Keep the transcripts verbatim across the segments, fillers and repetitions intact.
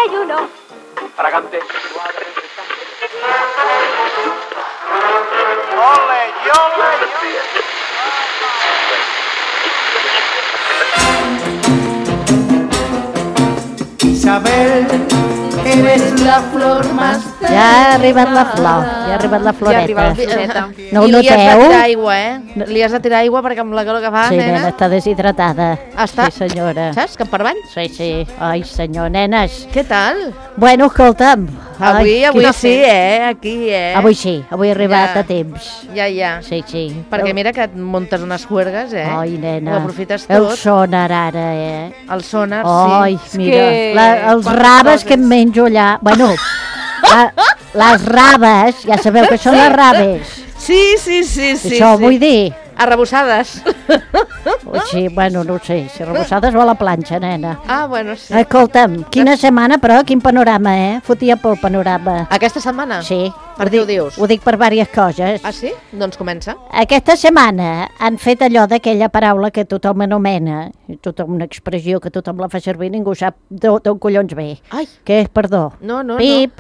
desayuno. Fragante. ¡Ole, ole! Isabel, eres la flor más... Ja ha arribat la flor, ja ha arribat la floreta. Ja ha arribat la floreta. No ho I li has de noteu? tirar aigua, eh? Li has de tirar aigua perquè amb la calor que fa, Sí, nena... nena, està deshidratada. Està... Sí, senyora. Saps? Cap per avall? Sí, sí. Ai, senyor, nenes. Què tal? Bueno, escolta'm. Avui, ai, avui quina sí, fe. eh? Aquí, eh? Avui sí, avui he arribat Ja. a temps. Ja, ja. Sí, sí. Perquè El- mira que et muntes unes juergues, eh? Ai, nena. Ho aprofites El tot. sonar ara, eh? El sonar, Ai, sí. mira, que- la, els quantes raves coses. que em menjo allà. Bueno, la, les raves, ja sabeu que són les raves. Sí, sí, sí, sí. Això sí. vull dir. Arrebossades. Sí, bueno, no ho sé, si arrebossades o a la planxa, nena. Ah, bueno, sí. Escolta'm, quina setmana, però, quin panorama, eh? Fotia pel panorama. Aquesta setmana? Sí. Per què ho dius? Ho dic per diverses coses. Ah, sí? Doncs comença. Aquesta setmana han fet allò d'aquella paraula que tothom anomena, tothom una expressió que tothom la fa servir, ningú sap d'on d'on collons ve. Ai. Que és, perdó, No, no, Pip,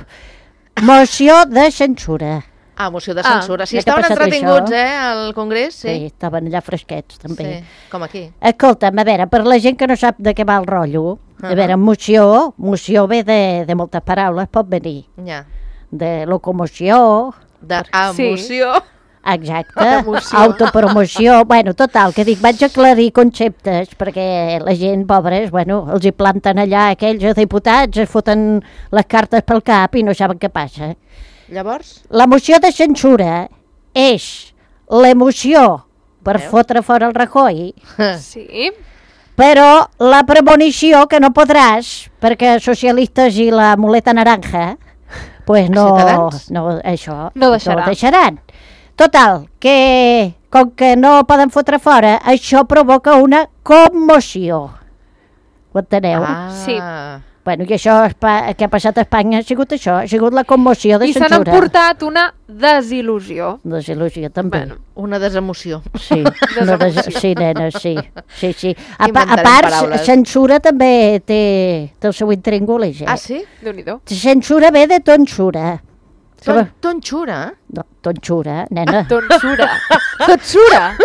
moció de censura. Ah, moció de Ah, censura. Sí, ja que ha estaven passat entretinguts, això. eh, al Congrés, sí. Sí, estaven allà fresquets, també. Sí, com aquí. Escolta'm, a veure, per la gent que no sap de què va el rotllo, a Ahà. veure, moció, moció ve de, de moltes paraules, pot venir Ja. de locomoció, De emoció. exacte, Emoció. autopromoció, bueno, total, que dic, vaig aclarir conceptes, perquè la gent, pobres, bueno, els hi planten allà aquells diputats, es foten les cartes pel cap i no saben què passa. Llavors? La moció de censura és l'emoció per Veus? fotre fora el Rajoy, Sí. però la premonició que no podràs, perquè socialistes i la muleta naranja, pues no, Ciutadans? no això, No deixarà. no deixaran. Total, que com que no poden fotre fora, això provoca una commoció. Ho enteneu? Ah. Sí. Bueno, i això Espa- que ha passat a Espanya ha sigut això, ha sigut la commoció de I se n'han censura. portat una desil·lusió. Desil·lusió, també. Bueno, una desemoció. Sí, no des... sí, nena, sí. sí, sí. A, pa a Inventarem part, paraules. censura també té, té el seu intríngulis, eh? Ah, sí? Déu-n'hi-do. Censura ve de tonsura. Ton, tonxura? No, tonsura, nena. Tonsura. Tonsura.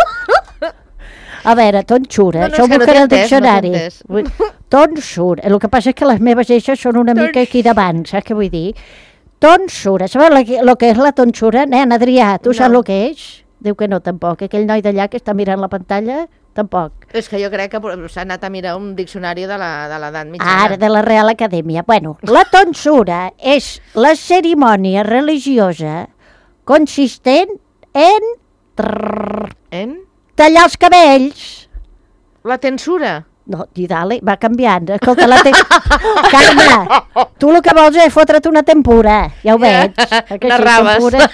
A veure, tonsura, No, no, això ho és que no buscaré t'he al entès, no diccionari. t'he entès. Vull- Tonsura. El que passa és que les meves eixes són una mica aquí davant, saps què vull dir? Tonsura. Sabeu el que és la tonsura? Nen, Adrià, tu No. saps el que és? Diu que no, tampoc. Aquell noi d'allà que està mirant la pantalla, tampoc. És que jo crec que s'ha anat a mirar un diccionari de la- de l'edat mitjana. Ara, de la Real Acadèmia. Bueno, la tonsura és la cerimònia religiosa consistent en trrr, En? tallar els cabells. La tensura? No, i dale, va canviant. Escolta, la te... Carme, tu el que vols és fotre't una tempura. Ja ho Ja, veig. eh, que unes sí, raves. tempura.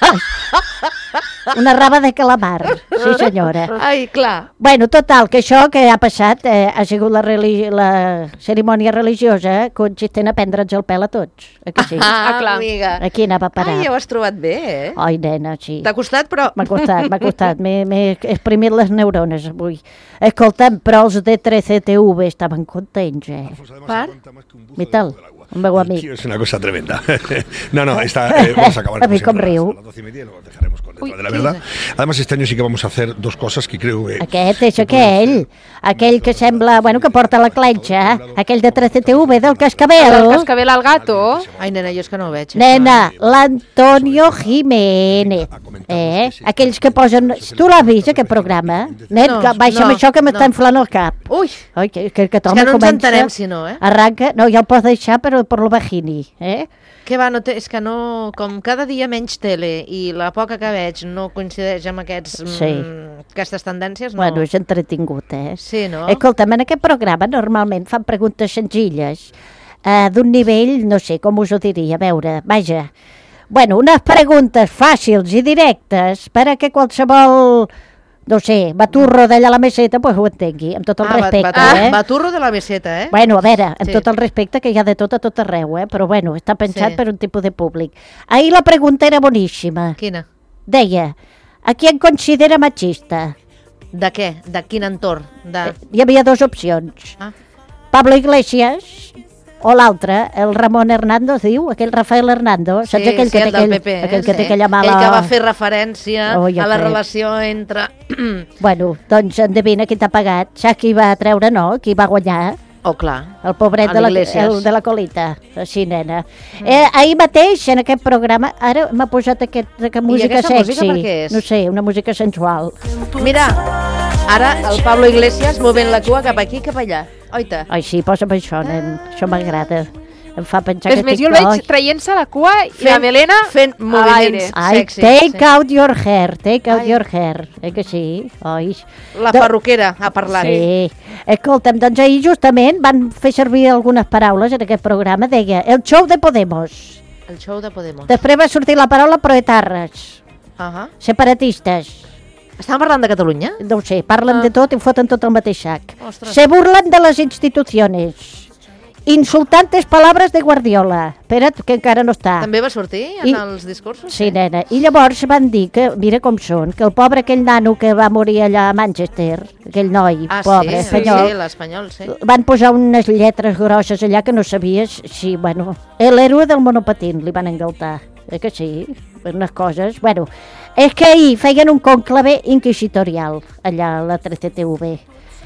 Una raba de calamar. Sí, senyora. Ai, clar. Bueno, total, que això que ha passat eh, ha sigut la, religi la cerimònia religiosa consistent a prendre'ns el pèl a tots. Eh que sí? Ah, clar. amiga. Aquí anava a parar. Ai, ja ho has trobat bé, eh? Ai, nena, sí. T'ha costat, però... M'ha costat, m'ha costat. M'he m'he exprimit les neurones avui. Escolta'm, però els de trece T V estaven contents, eh? Per? I tal, el meu amic. Tío, es una cosa tremenda. no, no, está, eh, vamos a acabar A mí como con siempre, riu. a las doce y media y luego dejaremos con dentro de la verdad. Además, este año sí que vamos a hacer dos cosas que creo que... Aquest és aquell, aquell que sembla, bueno, que porta la clenxa, aquell de trece T V del cascabel. El cascabel al gato. Ai, nena, jo és que no ho veig. això. Nena, l'Antonio Jiménez, eh? Aquells que posen... Tu l'has vist, aquest programa? Nen, No, que baixa'm no, això que m'està no. inflant el cap. Ui, Ai, que, que, que és home que no ens comença... entenem, si no, eh? Arranca... No, ja ho pots deixar, però per lo bajini, eh? Que va, no té, és que no... Com cada dia menys tele i la poca que veig no coincideix amb aquests, Sí. mm, aquestes tendències, no. Bueno, és entretingut, eh? Sí, no? Escolta'm, en aquest programa normalment fan preguntes senzilles, eh, d'un nivell, no sé, com us ho diria, a veure, vaja. Bueno, unes preguntes fàcils i directes per a que qualsevol, no sé, baturro d'allà a la meseta, pues ho entengui, amb tot el ah, respecte, bat, eh? Baturro de la meseta, eh? Bueno, a veure, amb Sí. tot el respecte que hi ha de tot a tot arreu, eh? Però bueno, està pensat Sí. per un tipus de públic. Ahir la pregunta era boníssima. Quina? Deia, a qui en considera machista? De què? De quin entorn? De... Hi havia dues opcions. Ah. Pablo Iglesias O l'altre, el Ramon Hernando, es diu, aquell Rafael Hernando, Sí, saps aquell sí, que té el del aquell, P P, eh? aquell que té sí. aquella mala... Aquell que va fer referència Oh, jo a la crec. relació entre... Bueno, doncs endevina qui t'ha pagat. Saps qui va treure, no? Qui va guanyar? Oh, clar. El pobret A de la, l'Iglesias. el de la colita, així, nena. Mm. Eh, ahir mateix, en aquest programa, ara m'ha posat aquest, aquesta música aquesta música sexy. per què és? No sé, una música sensual. Mira, ara el Pablo Iglesias movent la cua cap aquí, cap allà. Oita. Ai, sí, posa'm això, nen. Això m'agrada. Em fa pensar És que més, estic... jo el veig Ai. traient-se la cua i Fent- la melena fent a moviments. l'aire. Ai, Sexy, take sí. out your hair, take out Ai. your hair. Eh que sí? Ai. La Do- perruquera ha parlat. Sí. Escolta'm, doncs ahir justament van fer servir algunes paraules en aquest programa. Deia, el show de Podemos. El show de Podemos. Després va sortir la paraula proetarres, Uh-huh. separatistes. Estàvem parlant de Catalunya? No ho sé, parlen Ah. de tot i foten tot el mateix sac. Ostres. Se burlen de les instituciones. Insultantes palabras de Guardiola. Espera't, que encara no està. També va sortir en I- els discursos? Sí, nena. I llavors van dir que, mira com són, que el pobre aquell nano que va morir allà a Manchester, aquell noi, Ah, pobre, sí, espanyol, sí, l'espanyol, sí. van posar unes lletres grosses allà que no sabies si, bueno, l'héroe del monopatín li van engaltar. Eh que sí? Unes coses, bueno. És que ahir feien un conclave inquisitorial allà a la tres T T V,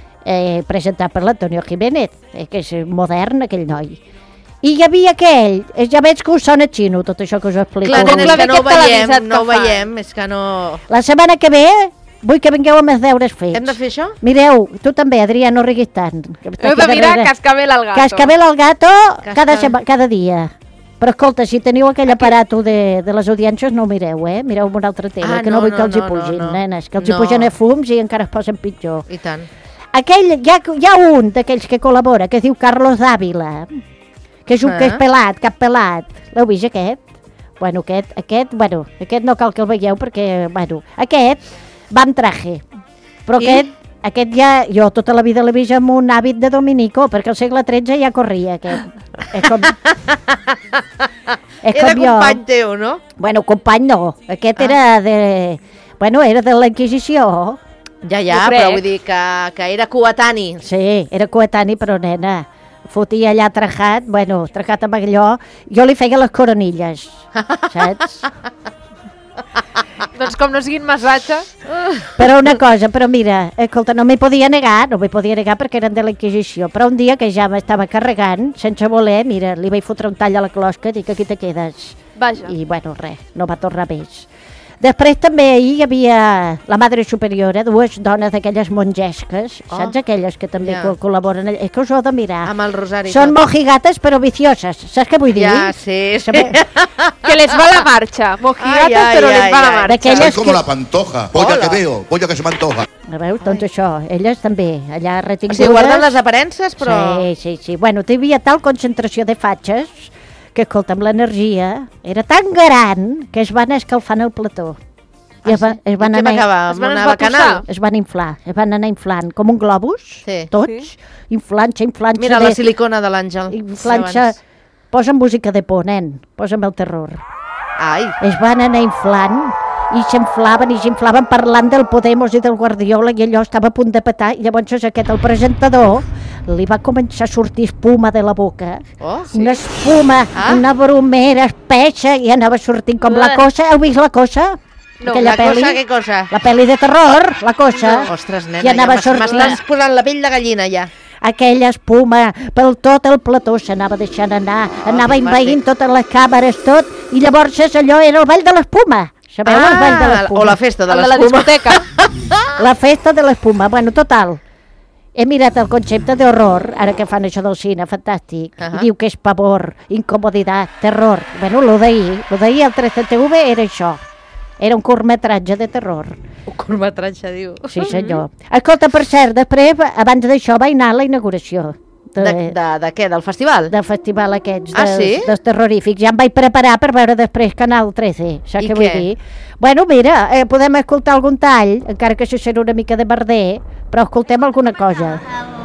eh, presentat per l'Antonio Jiménez, eh, que és modern aquell noi. I hi havia aquell, eh, ja veig que us sona xino tot això que us explico. Clar, nen, és conclave que no ho aquest veiem, televisat no ho que fan. veiem, és que no... La setmana que ve vull que vingueu amb els deures fets. Hem de fer això? Mireu, tu també, Adrià, no riguis tant. que està Heu aquí de mirar darrere. Cascabel al gato. Cascabel al gato cada, Cascabel. sema, cada dia. Però escolta, si teniu aquell aparato de, de les audiències, no ho mireu, eh? Mireu un altre tema, Ah, que no, no, vull que no, els hi no, pugin, no, no. nenes, que els No. hi pugen a fums i encara es posen pitjor. I tant. Aquell, hi ha, hi ha un d'aquells que col·labora, que es diu Carlos Dávila, que és un Ah. que és pelat, cap pelat. L'heu vist, aquest? Bueno, aquest, aquest, bueno, aquest no cal que el veieu perquè, bueno, aquest va en traje. Però I? aquest, aquest ja, jo tota la vida l'he vist amb un hàbit de dominico, perquè al segle tretze ja corria aquest. És com, és Era com jo. company teu, no? Bueno, company no, aquest Ah. era de, bueno, era de la Inquisició. Ja, ja, Jo crec. però vull dir que, que era coetani. Sí, era coetani, però nena, fotia allà trajat, bueno, trajat amb allò, jo li feia les coronilles, saps? Doncs com no siguin massatges. Però una cosa, però mira, escolta, no m'hi podia negar, no m'hi podia negar perquè eren de la Inquisició, però un dia que ja m'estava carregant, sense voler, mira, li vaig fotre un tall a la closca i dic, aquí te quedes. Vaja. I, bueno, res, no va tornar més. Després també ahir hi havia la Madre Superiora, dues dones d'aquelles mongesques, Oh, saps aquelles que també ja. co- col·laboren? allà? És que us ho heu de mirar. Amb el rosari. i Són tot. mojigates però vicioses, saps què vull dir? Ja, sí, sí. Sabe- Que les va la marxa. Mojigates, Ai, ai, però les ai, va la ai. marxa. D'aquelles Soy como que... la pantoja, polla Hola. que veo, polla que se me antoja. A veure, doncs això, elles també, allà O retingudes... sigui, guarden les aparences, però... Sí, sí, sí. Bueno, hi havia tal concentració de fatxes que, escolta'm, l'energia era tan gran que es van escalfar en el plató. I es, va, es, van I què va anar, acabar? Es Amb van una esbatussar? bacanal? es van inflar, es van anar inflant, com un globus, Sí. tots, inflant-se, inflant-se. Mira de- la silicona de l'Àngel. Inflant-se... d'abans. Posa'm música de por, nen, posa'm el terror. Ai, Es van anar inflant i s'inflaven i s'inflaven parlant del Podemos i del Guardiola i allò estava a punt de petar i llavors aquest, el presentador, li va començar a sortir espuma de la boca. oh, Sí. Una espuma, Ah. una bromera espessa i anava sortint com la Uah. cosa. Heu vist la cosa? No, Aquella la pel·li? cosa, què cosa? La pel·li de terror, la cosa. No. Ostres, nena, I anava ja m'es- sortint. m'estàs posant la pell de gallina, ja. Aquella espuma pel tot el plató s'anava deixant anar, Oh, anava que invaint fàstic. totes les càmeres, tot, i llavors és allò era el ball de l'espuma. Sabeu el ball de Ah, l'espuma? o la festa de El de la l'espuma. discoteca. La festa de l'espuma. Bueno, total. He mirat el concepte d'horror, ara que fan això del cine, fantàstic. Ahà. I diu que és pavor, incomoditat, terror. Bueno, lo d'ahir, lo d'ahir al tres T T V era això. Era un curtmetratge de terror. Un curtmetratge, diu. Sí, senyor. Escolta, per cert, després, abans d'això, vaig anar a la inauguració de, De, de, de què? Del festival? del festival aquests, Ah, dels, sí? dels terrorífics. Ja em vaig preparar per veure després Canal trece, saps I què què? vull dir? Bueno, mira, eh, podem escoltar algun tall, encara que això serà una mica de merder, però escoltem alguna cosa.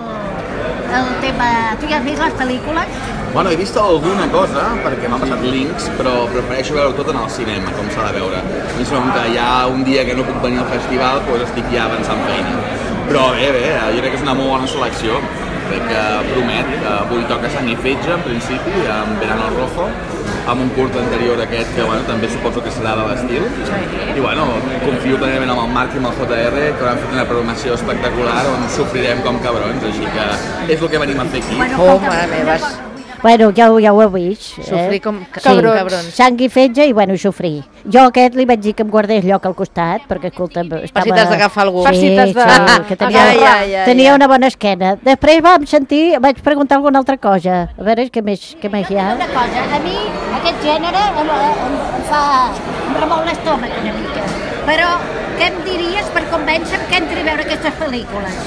El, el tema... Tu ja has vist les pel·lícules? Bueno, he vist alguna cosa, perquè m'ha passat links, però prefereixo veure tot en el cinema, com s'ha de veure. I com que ja un dia que no puc venir al festival, doncs estic ja avançant feina. Però bé, bé, jo crec que és una molt bona selecció. crec que promet. Avui toca Sang i Fetge, en principi, amb Verano Rojo, amb un curt anterior a aquest que bueno, també suposo que serà de l'estil. I bueno, confio plenament amb el Marc i amb el J R, que hauran fet una programació espectacular on sofrirem com cabrons, així que és el que venim a fer aquí. Oh, mare meva. Bueno, ja, ho- ja ho heu vist. Sofrir eh? com ca- Sí, cabrons. cabrons. sang i fetge i, bueno, i sofrir. Jo a aquest li vaig dir que em guardés lloc al costat, perquè, escolta, estava... si t'has d'agafar algú. Sí, Per si t'has de- sí, que tenia, Ai, ai, ai, tenia ai. una bona esquena. Després vam sentir, vaig preguntar alguna altra cosa. A veure, què més, què més hi ha? Una cosa, a mi aquest gènere em, em, em fa... em remou l'estómac una mica. Però què em diries per convèncer-me que entri a veure aquestes pel·lícules?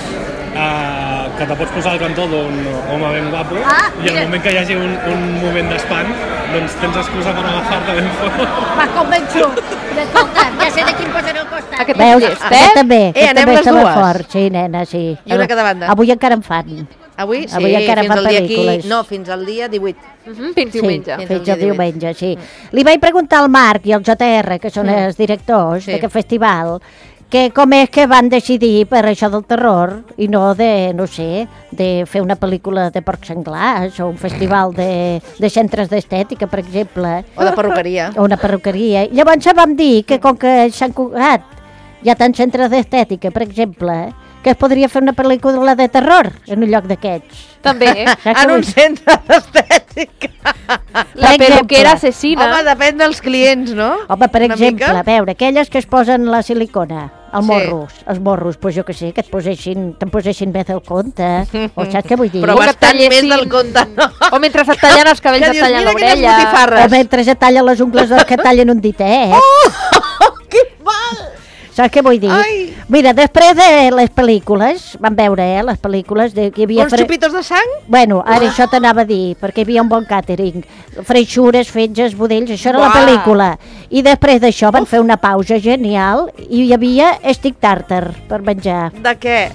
Uh, que te pots posar al cantó d'un home ben guapo Ah, i al mira. moment que hi hagi un, un moment d'espant, doncs tens excusa per agafar-te ben fort. M'has convençut. Escolta, ja sé de quin posaré al costat. Aquest Veus? és llest, Aquest eh? també, Eh, aquest anem també les estava dues? fort. Sí, nena, sí. I una a cada banda. Avui encara en fan. Avui, sí, Avui encara fins fan al dia pel·lícules. aquí... No, fins al dia divuit. Mhm, fins Sí, diumenge. Fins fins al al dia diumenge, sí. Li vaig preguntar al Marc i al J R, que són els directors Sí. d'aquest festival, que com és que van decidir per això del terror i no de, no sé, de fer una pel·lícula de porcs senglars o un festival de, de centres d'estètica, per exemple, O de perruqueria. o una perruqueria. Llavors vam dir que com que a Sant Cugat hi ha tants centres d'estètica, per exemple, que es podria fer una pel·lícula de terror en un lloc d'aquests. També. Saps què En vull un dir? centre d'estètica. La Per peluquera exemple. assassina. Home, depèn dels clients, no? Home, per Una exemple, mica. a veure, aquelles que es posen la silicona, els Sí. morros, els morros, doncs jo que sé, que et posessin, te'n posessin més del compte, o saps què vull dir? Però O que bastant més tallessin- del compte, no? O mentre et tallen els cabells, Que et dius, tallen mira quines l'orella. botifarres. O mentre es tallen les ungles dels que tallen un ditet. Oh, que mal! Saps què vull dir? Ai. Mira, després de les pel·lícules, vam veure, eh, les pel·lícules de que hi havia... Uns fre- xupitos de sang? Bueno, ara això t'anava a dir, perquè hi havia un bon càtering. Freixures, fetges, budells, això era la Uah. pel·lícula. I després d'això van fer una pausa genial i hi havia stick tartar per menjar. De què?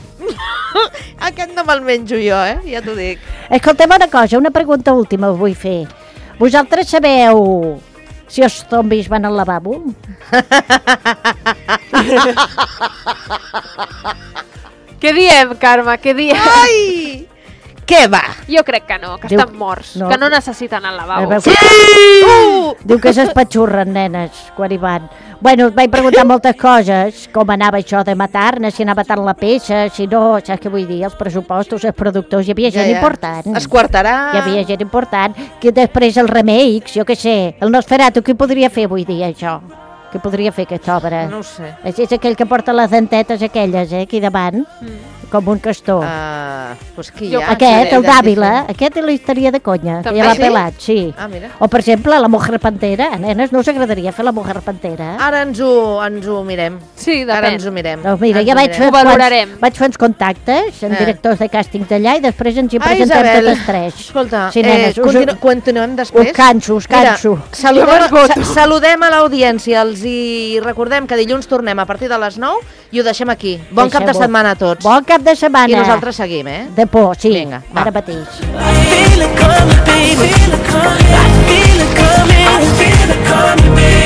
Aquest no me'l menjo jo, eh? Ja t'ho dic. Escolteu una cosa, una pregunta última us vull fer. Vosaltres sabeu si els zombis van al lavabo? Què diem, Carme? Què diem? Ai! Què va? Jo crec que no, que Diu- estan morts, no. que no necessiten el lavabo. Veu que- Uh! Diu que s'espatxurren, nenes, quan hi van. Bueno, et vaig preguntar moltes coses, com anava això de matar-ne, si anava tant la peça, si no, saps què vull dir, els pressupostos, els productors, hi havia gent important. Es quartarà. Hi havia gent important, que després els remakes, jo què sé, el Nosferatu, qui podria fer avui dia això? Què podria fer aquesta obra? No ho sé. És, és aquell que porta les dentetes aquelles, eh, aquí davant, com un castor. Uh, pues qui hi Jo ha? Aquest, el Qui d'Àvila, aquest li estaria de conya, que També? ja l'ha Sí? pelat, sí. Ah, mira. O, per exemple, la Mujer Pantera, nenes, no us agradaria fer la Mujer Pantera? Ara ens ho, ens ho mirem. Sí, Ara depèn. ens ho mirem. Doncs mira, Ens ja ho vaig mirem. fer, Ho valorarem. quants- vaig fer uns contactes amb Eh. directors de càsting d'allà i després ens hi Ai, presentem Isabel, totes tres. escolta, Sí, nenes, eh, us- continu continuem després. Us canso, us canso. Mira, saludem, Jo m'esgoto. sa saludem a l'audiència, els hi recordem que dilluns tornem a partir de les nou i ho deixem aquí. Bon cap de Deixem-ho. setmana a tots. Bon cap de setmana. I nosaltres seguim, eh? De por, sí. Vinga, va. Ara mateix. feel it coming, baby. I feel it coming. I feel it coming, baby.